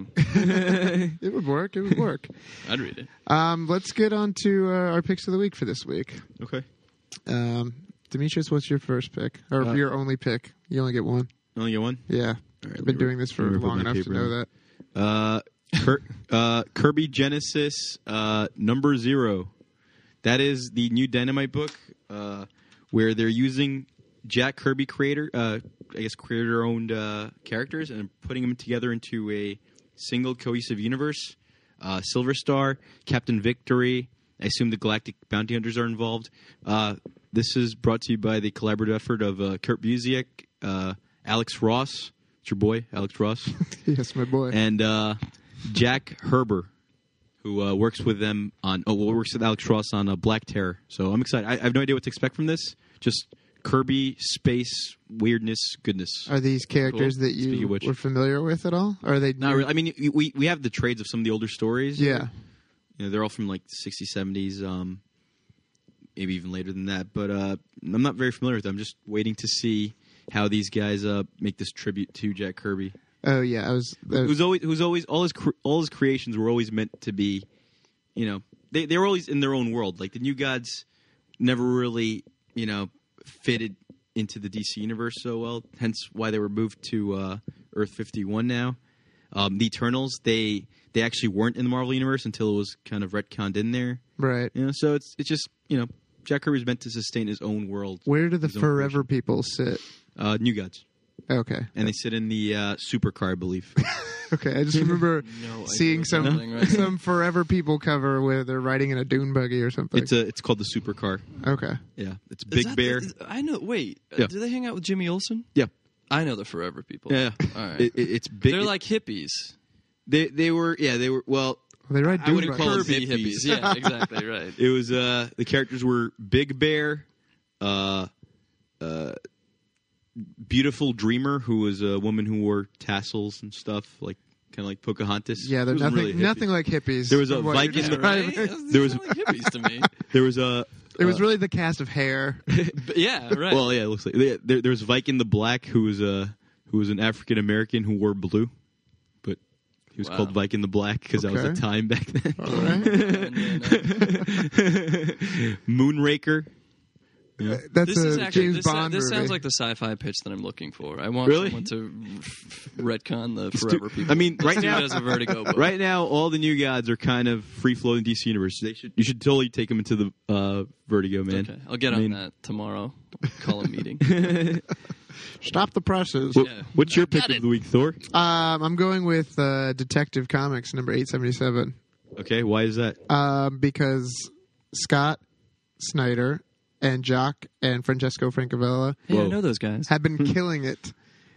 it would work. It would work. I'd read it. Um, let's get on to uh, our picks of the week for this week. Okay. Um, Demetrius, what's your first pick, or Uh, your only pick? You only get one. Only get one? Yeah, All right, I've let been me doing re- this for let me put long my enough to paper know in. that. Uh, Kir- uh, Kirby Genesis uh, number zero. That is the new Dynamite book uh, where they're using Jack Kirby creator, uh, I guess creator-owned uh, characters and putting them together into a single cohesive universe. Uh, Silver Star, Captain Victory. I assume the Galactic Bounty Hunters are involved. Uh, this is brought to you by the collaborative effort of uh, Kurt Busiek, uh, Alex Ross, It's your boy, Alex Ross. Yes, my boy. And uh, Jack Herber, who uh, works with them on, oh, well, works with Alex Ross on uh, Black Terror. So I'm excited. I, I have no idea what to expect from this. Just Kirby, space, weirdness, goodness. Are these characters Cool. that Speaking you of which- were familiar with at all? Or are they Not really. I mean, we we have the trades of some of the older stories. Yeah. You know, they're all from like the sixties, seventies, um, maybe even later than that. But uh, I'm not very familiar with them. I'm just waiting to see how these guys uh, make this tribute to Jack Kirby. Oh yeah, I was. Uh, Who's always who's always all his cre- all his creations were always meant to be, you know, they they were always in their own world. Like the New Gods never really, you know, fitted into the D C universe so well. Hence why they were moved to uh, Earth fifty-one now. Um, the Eternals, they they actually weren't in the Marvel universe until it was kind of retconned in there. right. You know, so it's it's just, you know, Jack Kirby's meant to sustain his own world. Where do the His own Forever people sit? Uh, New Gods, Okay. and they sit in the uh, supercar, I believe. Okay. I just remember No idea seeing what's some happening right now. some Forever people cover where they're riding in a dune buggy or something. It's a it's called the supercar. okay. Yeah, it's Is Big that Bear. the- is- I know. Wait, uh, Yeah. do they hang out with Jimmy Olsen? Yeah, I know the Forever people. yeah. yeah. All right. It, it, it's big. They're like hippies. they they were yeah they were well. They ride I dune wouldn't buggies. call them Kirby hippies. hippies. Yeah, exactly right. It was uh the characters were Big Bear, uh, uh, Beautiful Dreamer, who was a woman who wore tassels and stuff, like kind of like Pocahontas. Yeah, they're It wasn't nothing really hippie. nothing like hippies. There was a from what you're Viking- Yeah, right? describing. There was- They sound like hippies to me. There was a. It was uh, really the cast of Hair. But yeah, right. well, yeah. It looks like there, there, there was Viking the Black, who was a who was an African American who wore blue, but he was Wow. called Viking the Black because that was the Okay. time back then. All right. Moonraker. Yeah. That's This is a actually James this, uh, Bond this movie. sounds like the sci-fi pitch that I'm looking for. I want Really? someone to retcon the It's Forever too- people. I mean, right Let's do now- it as a Vertigo book. Right now, all the New Gods are kind of free flowing D C universe. They should you should totally take them into the uh, Vertigo, man. Okay, I'll get I mean- on that tomorrow. Call a meeting. Stop the presses. Wh- Yeah. What's your pick Got of it. the week, Thor? Um, I'm going with uh, Detective Comics number eight seventy-seven Okay, why is that? um, because Scott Snyder and Jock and Francesco Francavilla Hey, I Whoa. know those guys. have been killing it.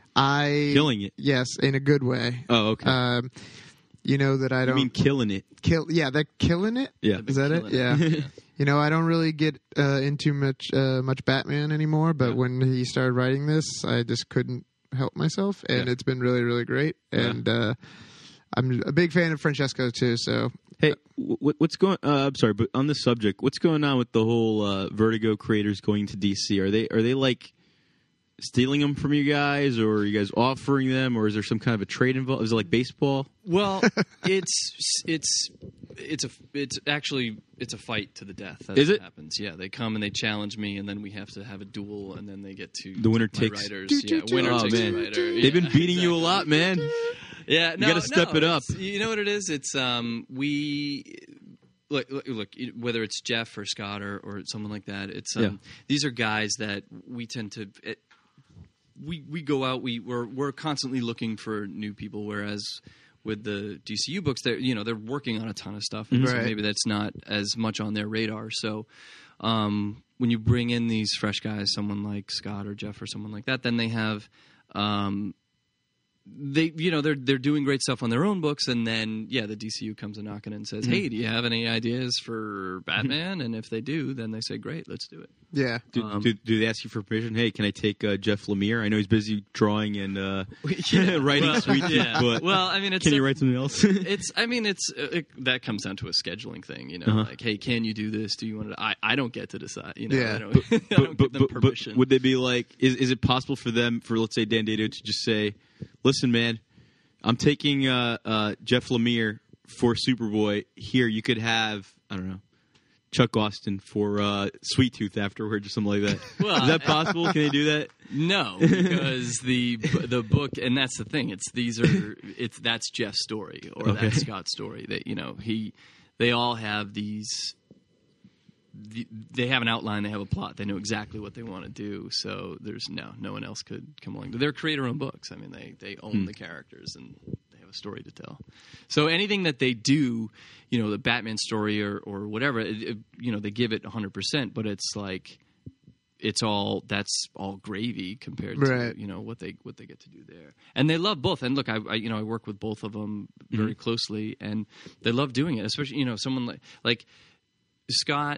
I Killing it? Yes, in a good way. Oh, okay. Um, you know that I I don't mean, killing it. kill. Yeah, they're killing it. Yeah. Is that it? Killing Yeah. Yeah. You know, I don't really get uh, into much uh, much Batman anymore, but Yeah. when he started writing this, I just couldn't help myself, and Yeah. it's been really, really great. Yeah. And uh, I'm a big fan of Francesco too. So Hey, wh- what's going? Uh, I'm sorry, but on this subject, what's going on with the whole uh, Vertigo creators going to D C? Are they are they like stealing them from you guys, or are you guys offering them, or is there some kind of a trade involved? Is it like baseball? Well, it's it's it's a it's actually it's a fight to the death. That's Is what it? happens? Yeah, they come and they challenge me, and then we have to have a duel, and then they get to The winner take my takes- writers. Do, do, Yeah, do, winner Oh, takes man. the writer. They've been Yeah, beating you a exactly. lot, man. Yeah, no, gotta step no, it up. it's- You know what it is? It's um we. Look, look, look, whether it's Jeff or Scott or, or someone like that, it's um, Yeah. these are guys that we tend to it, we we go out we we're we're constantly looking for new people, whereas with the D C U books, they're you know they're working on a ton of stuff, and so Right. maybe that's not as much on their radar. So um, when you bring in these fresh guys, someone like Scott or Jeff or someone like that, then they have. Um, they you know they're they're doing great stuff on their own books, and then yeah the D C U comes a knocking and says, hey, do you have any ideas for Batman? And if they do, then they say, great, let's do it. yeah, Do, Um, do, do they ask you for permission? Hey, can I take uh, Jeff Lemire? I know he's busy drawing and uh, Yeah. writing Well, sweet, yeah. but well I mean it's can you write something else? it's I mean it's uh, it, that comes down to a scheduling thing, you know, Uh-huh. like, hey, can you do this? Do you want to? I, I don't get to decide, you know. Yeah. I don't, I don't give them permission. would they be like? Is is it possible for them, for let's say Dan Dato, to just say, "Listen, man, I'm taking uh, uh, Jeff Lemire for Superboy. Here, you could have I don't know Chuck Austin for uh, Sweet Tooth afterwards or something like that. Well, is that possible? Can they do that? No, because the the book, and that's the thing. It's these are it's that's Jeff's story or Okay. that's Scott's story. That you know he they all have these. The, they have an outline. They have a plot. They know exactly what they want to do. So there's no no one else could come along. They're creator-owned books. I mean, they they own Hmm. the characters and they have a story to tell. So anything that they do, you know, the Batman story or or whatever, it, it, you know, they give it one hundred percent. But it's like. it's all that's all gravy compared Right. to you know what they what they get to do there. And they love both. And look, I, I you know I work with both of them very Mm-hmm. closely, and they love doing it. Especially you know someone like like Scott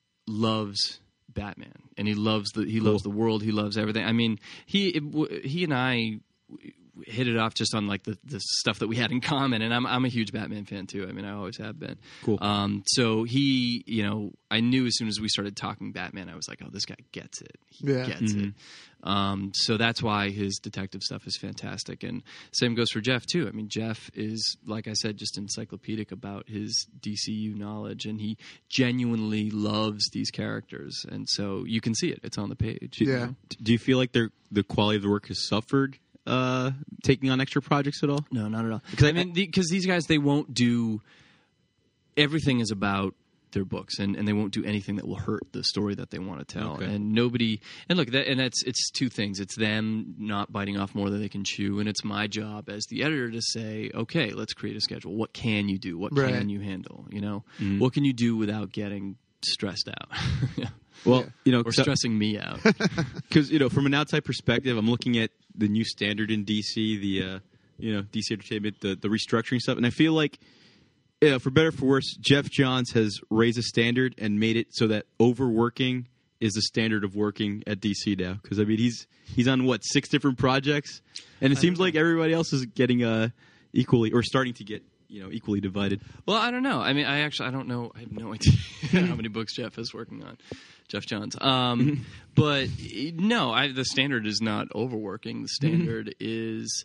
loves Batman, and he loves the he loves the world. He loves everything. I mean, he it, he and I hit it off just on like the, the stuff that we had in common, and I'm I'm a huge Batman fan too. I mean, I always have been. Cool. Um, so he, you know, I knew as soon as we started talking Batman, I was like, oh, this guy gets it. He Yeah. gets Mm-hmm. it. Um, so that's why his detective stuff is fantastic, and same goes for Jeff too. I mean, Jeff is, like I said, just encyclopedic about his D C U knowledge, and he genuinely loves these characters, and so you can see it. It's on the page. you Yeah. know? Do you feel like they're, the quality of the work has suffered uh, taking on extra projects at all? No, not at all. Because I I- mean, because these guys, they won't do. Everything is about their books, and, and they won't do anything that will hurt the story that they want to tell. Okay. And nobody, and look, that, and it's it's two things. It's them not biting off more than they can chew, and it's my job as the editor to say, okay, let's create a schedule. What can you do? What Right. can you handle? You know, Mm-hmm. what can you do without getting stressed out? Yeah. Well, Yeah. you know, Or stressing me out. because you know, from an outside perspective, I'm looking at the new standard in D C, the uh, you know D C Entertainment, the the restructuring stuff, and I feel like, yeah, for better or for worse, Jeff Johns has raised a standard and made it so that overworking is the standard of working at D C now. Because I mean, he's he's on what six different projects, and it seems like everybody else is getting uh equally or starting to get you know equally divided. Well, I don't know. I mean, I actually I don't know. I have no idea how many books Jeff is working on, Jeff Johns. Um, but eh, no, I, the standard is not overworking. The standard is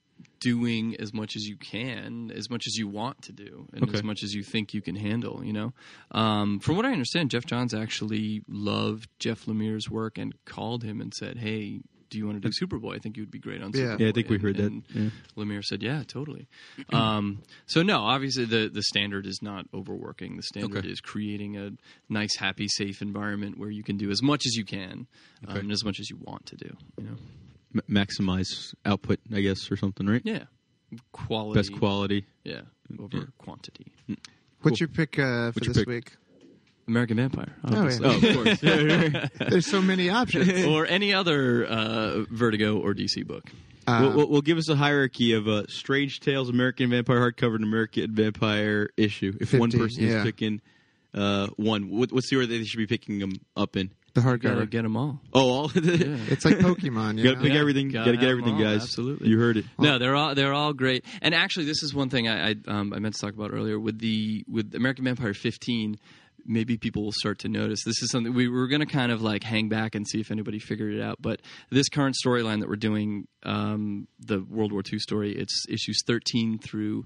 doing as much as you can, as much as you want to do, and Okay. as much as you think you can handle. You know, um, from what I understand, Jeff Johns actually loved Jeff Lemire's work and called him and said, "Hey, do you want to do Superboy? I think you would be great on Yeah. Superboy." Yeah, I think we And- heard that. and Yeah. Lemire said, "Yeah, totally." Um, so no, obviously the the standard is not overworking. The standard Okay. is creating a nice, happy, safe environment where you can do as much as you can, um, Okay. and as much as you want to do. You know, M- maximize output, I guess, or something, right? yeah, quality, Best quality. yeah, over Yeah. quantity. What's your pick uh, for What's your this pick? week? American Vampire, yeah. obviously. Oh, of course. Yeah, yeah, yeah. There's so many options. or any other uh, Vertigo or D C book. Uh, We'll, we'll, we'll give us a hierarchy of uh, Strange Tales, American Vampire hardcover, and American Vampire issue. If one fifty, person yeah. is picking uh, one, what, what's the order that they should be picking them up in? the Gotta hardcover. get them all. Oh, all. Yeah. It's like Pokemon. You You gotta know? pick Yeah, everything. gotta Gotta get have everything, them all, guys. absolutely. You heard it. No, they're all they're all great. And actually, this is one thing I I, um, I meant to talk about earlier with the with American Vampire fifteen. Maybe people will start to notice. This is something we were going to kind of like hang back and see if anybody figured it out. But this current storyline that we're doing, um, the World War Two story, it's issues thirteen through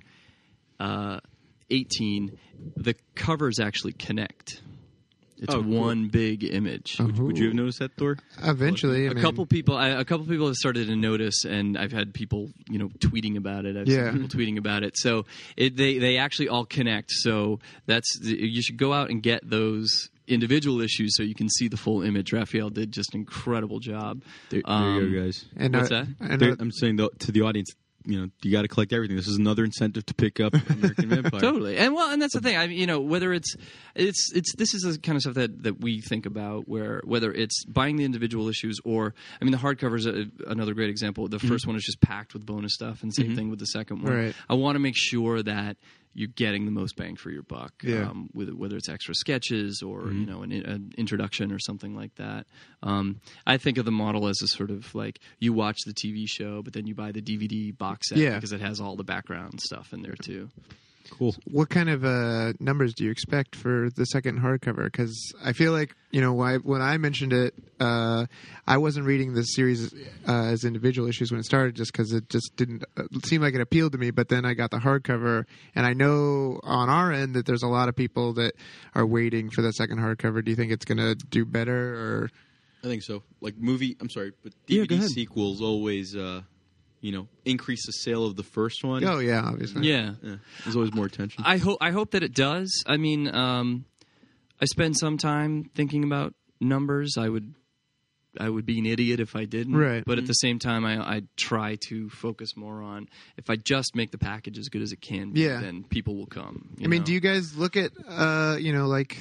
uh, eighteen. The covers actually connect. It's Oh, cool. one big image. Oh. Would you have noticed that, Thor? Eventually, I a mean, couple people, I, a couple people have started to notice, and I've had people, you know, tweeting about it. I've Yeah. seen people tweeting about it. So it, they they actually all connect. So that's you should go out and get those individual issues so you can see the full image. Raphael did just an incredible job. There, there Um, you go, guys. And What's uh, that? and, There- uh, I'm saying though, to the audience, you know, you got to collect everything. This is another incentive to pick up American Vampire. Totally, and well, and that's the thing. I, you know, whether it's, it's, it's. This is the kind of stuff that, that we think about. Where whether it's buying the individual issues or, I mean, the hardcover is a, another great example. The first one is just packed with bonus stuff, and same thing with the second one. Right. I want to make sure that you're getting the most bang for your buck. Yeah. Um, with whether it's extra sketches or you know an, an introduction or something like that. Um, I think of the model as a sort of like you watch the T V show, but then you buy the D V D box set Yeah. because it has all the background stuff in there too. Cool. what kind of uh, numbers do you expect for the second hardcover? Because I feel like, you know, why, when I mentioned it, uh, I wasn't reading the series uh, as individual issues when it started, just because it just didn't uh, seem like it appealed to me. But then I got the hardcover, and I know on our end that there's a lot of people that are waiting for the second hardcover. Do you think it's going to do better, or? I think so. Like movie, I'm sorry, but Yeah, D V go D ahead. sequels always, uh, you know, increase the sale of the first one. Oh yeah, obviously. Yeah. Yeah, there's always more attention. I hope I hope that it does. I mean, um, I spend some time thinking about numbers. I would I would be an idiot if I didn't. Right. But at the same time, I, I try to focus more on if I just make the package as good as it can be, Yeah. then people will come. you I mean, know? do you guys look at, uh, you know, like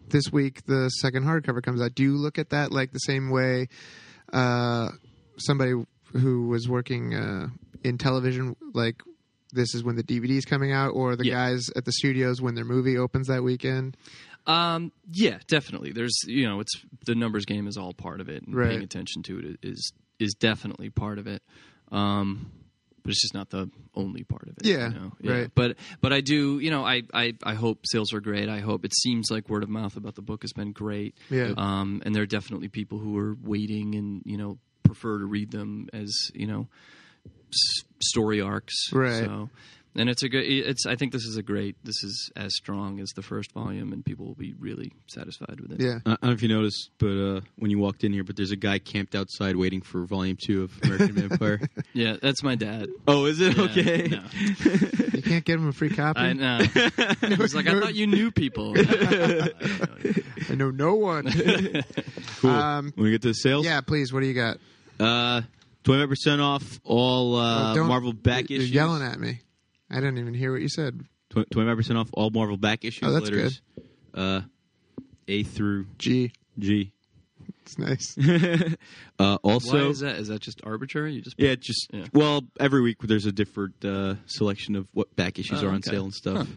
this week the second hardcover comes out. Do you look at that like the same way uh, somebody who was working uh, in television, like this is when the D V D is coming out, or the Yeah. guys at the studios when their movie opens that weekend? Um, yeah, definitely. There's, you know, it's the numbers game is all part of it, and Right. paying attention to it is is definitely part of it. Um, but it's just not the only part of it. Yeah, you know? yeah. right. But but I do, you know, I, I I hope sales are great. I hope it seems like word of mouth about the book has been great. Yeah. Um, and there are definitely people who are waiting and you know prefer to read them as you know s- story arcs. Right. So. And it's a good. It's. I think this is a great. This is as strong as the first volume, and people will be really satisfied with it. Yeah. I don't know if you noticed, but uh, when you walked in here, but there's a guy camped outside waiting for Volume Two of American Vampire. Yeah, that's my dad. Oh, is it Yeah, okay? no. You can't give him a free copy? I know. He's like, I thought you knew people. I don't know. I know no one. Cool. Um, when we get to the sales, Yeah, please. What do you got? uh, twenty-five percent off all uh, Oh, don't- Marvel back you're issues. yelling at me. I didn't even hear what you said. twenty-five percent off all Marvel back issues. Oh, that's letters, Uh, A through Gee, G. it's nice. uh, Why also, is that? Is that just arbitrary? You just yeah, just Yeah. well, every week there's a different uh, selection of what back issues Oh, are on okay. sale and stuff.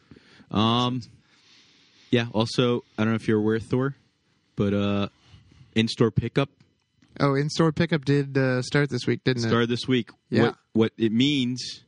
Um, yeah. Also, I don't know if you're aware, Thor, but uh, in-store pickup Oh, in-store pickup did uh, start this week, didn't it? started this week. Yeah. What, what it means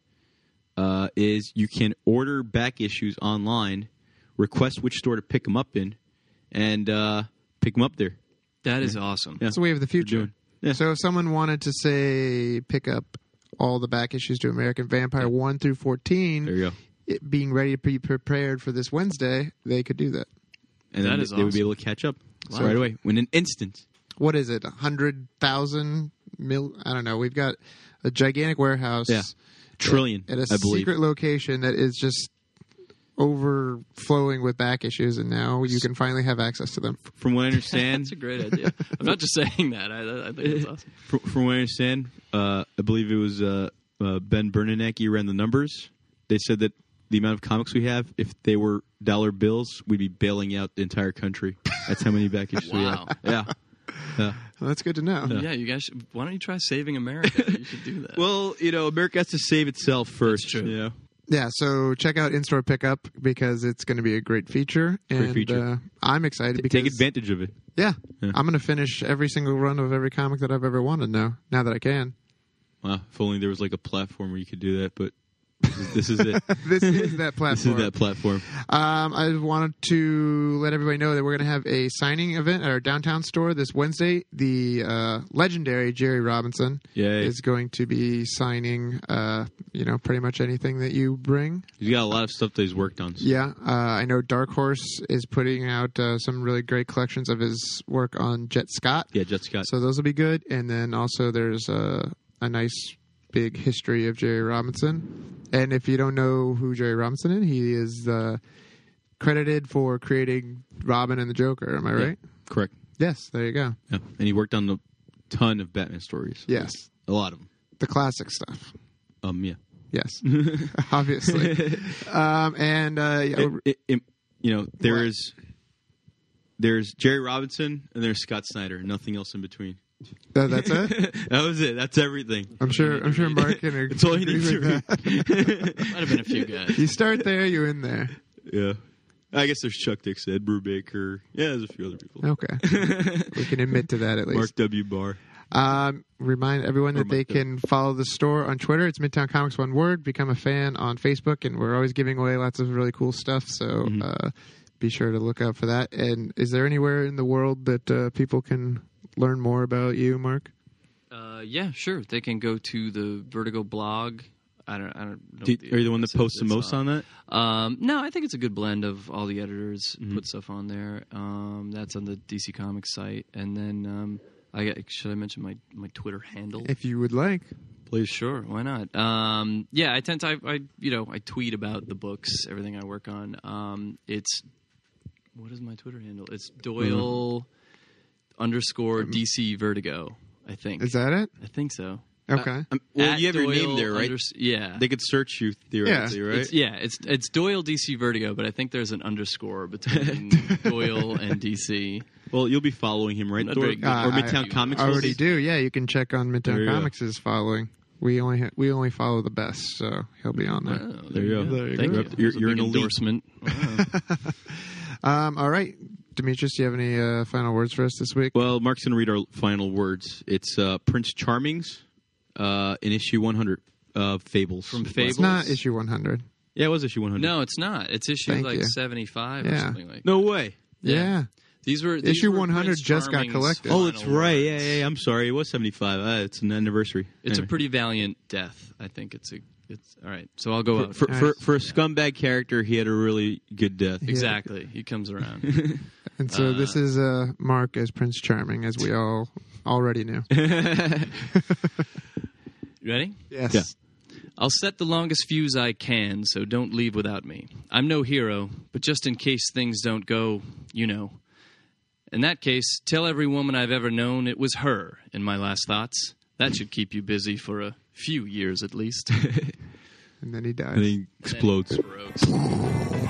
uh, is you can order back issues online, request which store to pick them up in, and uh, pick them up there. that is awesome. Yeah. That's the way of the future. doing. Yeah. So if someone wanted to, say, pick up all the back issues to American Vampire one through fourteen, There you go. it, being ready to be prepared for this Wednesday, they could do that. And That then is they would be awesome. able to catch up Wow. right away in an instant. What is it? A hundred thousand mil? I don't know. We've got a gigantic warehouse. Yeah. Trillion, at a I believe. secret location that is just overflowing with back issues, and now you can finally have access to them. From what I understand, That's a great idea. I'm not just saying that. I, I think that's awesome. from, from what I understand, uh, I believe it was uh, uh, Ben Bernanke ran the numbers. They said that the amount of comics we have, if they were dollar bills, we'd be bailing out the entire country. That's how many back issues we Wow. have. Yeah. Yeah. Well, that's good to know. Yeah, you guys. Should, why don't you try saving America? You should do that. Well, you know, America has to save itself first. true. You know? Yeah, so check out in-store pickup because it's going to be a great feature, and feature. Uh, I'm excited because Take advantage of it. Yeah, Yeah. I'm going to finish every single run of every comic that I've ever wanted now. Now that I can. Wow, if only there was like a platform where you could do that, but this is, this is it. This is that platform. This is that platform. Um, I wanted to let everybody know that we're going to have a signing event at our downtown store this Wednesday. The uh, legendary Jerry Robinson Yay. is going to be signing, uh, you know, pretty much anything that you bring. He's got a lot of stuff that he's worked on. Yeah, uh, I know Dark Horse is putting out uh, some really great collections of his work on Jet Scott. Yeah, Jet Scott. So those will be good. And then also there's a, a nice big history of Jerry Robinson. And if you don't know who Jerry Robinson is, he is uh, credited for creating Robin and the Joker. Am I Yeah, right? correct. Yes, there you go. Yeah, and he worked on a ton of Batman stories. Yes, A lot of them. the classic stuff. Um, yeah. Yes, obviously. Um, and uh, yeah, It- it- it- you know, there What? is there's Jerry Robinson and there's Scott Snyder. Nothing else in between. that- that's it. That was it. That's everything. I'm sure. I'm sure Mark can agree That's all you need with to read. that. Might have been a few guys. You start there, you're in there. Yeah. I guess there's Chuck Dixon, Ed Brubaker. Yeah, there's a few other people. Okay, we can admit to that at least. Mark W. Barr. Um, remind everyone Or that they Mark can follow the store on Twitter. It's Midtown Comics One Word. Become a fan on Facebook, and we're always giving away lots of really cool stuff. So Mhm. uh, be sure to look out for that. And is there anywhere in the world that uh, people can learn more about you, Mark? Uh, yeah, sure. They can go to the Vertigo blog. I don't. I don't know. Do, what are you the one that address is. posts the It's, most uh, on that? Um, no, I think it's a good blend of all the editors Mhm. put stuff on there. Um, that's on the D C Comics site, and then um, I got, should I mention my, my Twitter handle? If you would like. Please. Sure, why not? Um, yeah, I tend to, I, I, you know, I tweet about the books, everything I work on. Um, it's what is my Twitter handle? It's Doyle underscore D C Vertigo. I think. Is that it? I think so. Okay. Um, well, At you have your Doyle name there, right? unders- yeah. They could search you theoretically, right? It's, yeah, it's it's Doyle D C Vertigo, but I think there's an underscore between Doyle and D C. Well, you'll be following him, right? Not Doyle? very good. or Uh, Midtown I- Comics. I will already be? do. Yeah, you can check on There Midtown you go. Comics' following. We only we only follow the best, so he'll be on there. Oh, There you go. There you Thank go. you. You're- That's a you're big an elite. endorsement. Wow. Um, all right, Demetrius, do you have any uh, final words for us this week? Well, Mark's going to read our final words. It's uh, Prince Charming's uh, in issue one hundred of Fables. From It's Fables. not issue one hundred. Yeah, it was issue one hundred. No, it's not. It's issue Thank like you. seventy-five or Yeah. something like. No way. Yeah. Yeah. These were these Issue were one hundred Prince just got Charming's collected. Oh, it's final right. words. Yeah, yeah, yeah. I'm sorry. It was seventy-five. Uh, it's an anniversary. It's Anyway. a pretty valiant death. I think it's a. It's all right. So I'll go out. For, All for, right. for a scumbag character, he had a really good death. Exactly. He comes around. And so Uh, this is uh, Mark as Prince Charming, as we all already knew. Ready? Yes. Yeah. I'll set the longest fuse I can, so don't leave without me. I'm no hero, but just in case things don't go, you know. In that case, tell every woman I've ever known it was her in my last thoughts. That should keep you busy for a few years at least. And then he dies. And he explodes. Explodes.